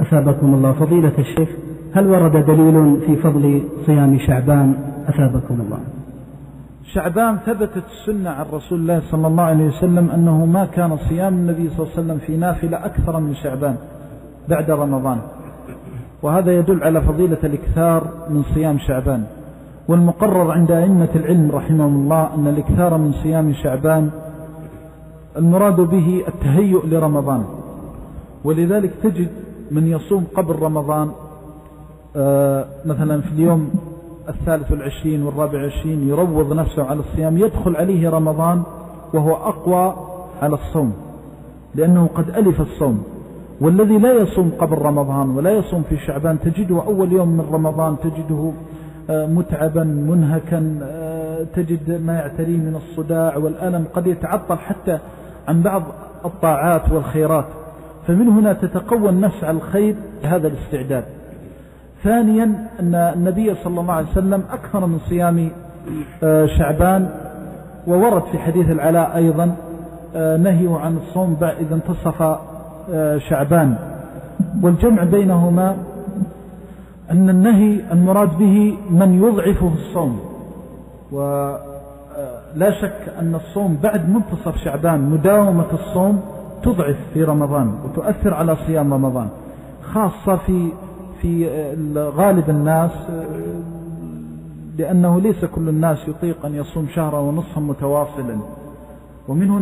أثابكم الله. فضيلة الشيخ، هل ورد دليل في فضل صيام شعبان؟ أثابكم الله. شعبان ثبتت السنة عن رسول الله صلى الله عليه وسلم أنه ما كان صيام النبي صلى الله عليه وسلم في نافلة أكثر من شعبان بعد رمضان، وهذا يدل على فضيلة الإكثار من صيام شعبان. والمقرر عند أئمة العلم رحمهم الله أن الإكثار من صيام شعبان المراد به التهيؤ لرمضان، ولذلك تجد من يصوم قبل رمضان مثلا في اليوم 23 وال 24 يروض نفسه على الصيام، يدخل عليه رمضان وهو أقوى على الصوم لأنه قد ألف الصوم. والذي لا يصوم قبل رمضان ولا يصوم في شعبان تجده أول يوم من رمضان تجده متعبا منهكا، تجد ما يعتريه من الصداع والألم، قد يتعطل حتى عن بعض الطاعات والخيرات. فمن هنا تتقوى النفس على الخير بهذا الاستعداد. ثانيا أن النبي صلى الله عليه وسلم أكثر من صيام شعبان، وورد في حديث العلاء أيضا نهيه عن الصوم إذا انتصف شعبان. والجمع بينهما أن النهي المراد به من يضعفه الصوم، ولا شك أن الصوم بعد منتصف شعبان مداومة الصوم تضعف في رمضان وتؤثر على صيام رمضان، خاصة في غالب الناس، لأنه ليس كل الناس يطيق أن يصوم شهرا ونصفا متواصلا. ومن هنا